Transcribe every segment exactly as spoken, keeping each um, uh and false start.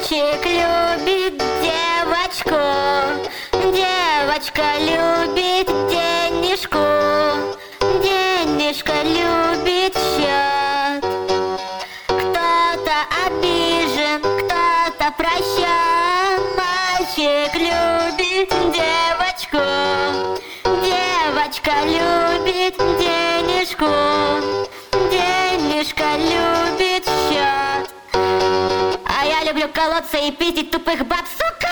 Мальчик любит девочку, девочка любит денежку, денежка любит счет. Кто-то обижен, кто-то прощен. Мальчик любит девочку, девочка любит денежку, денежка любит счет. А я люблю колоться и пиздить тупых баб, сука!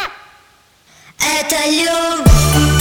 Это любовь.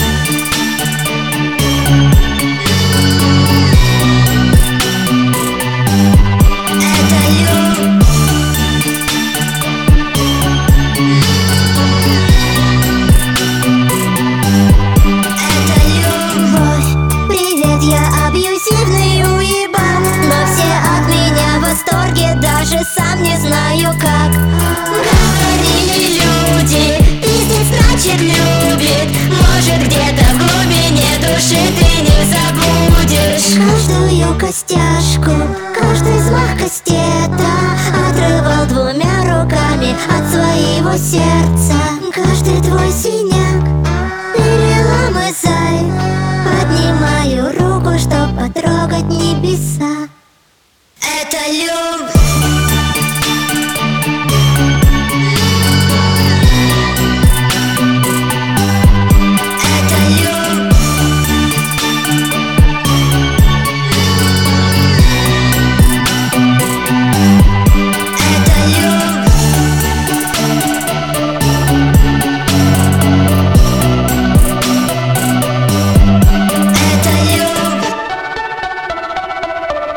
Сам не знаю как. Говорили люди, пиздец значит любит. Может где-то в глубине души ты не забудешь каждую костяшку, каждый взмах кастета отрывал двумя руками от своего сердца. Каждый твой синяк переломызай. Поднимаю руку, чтоб потрогать небеса. Это любовь.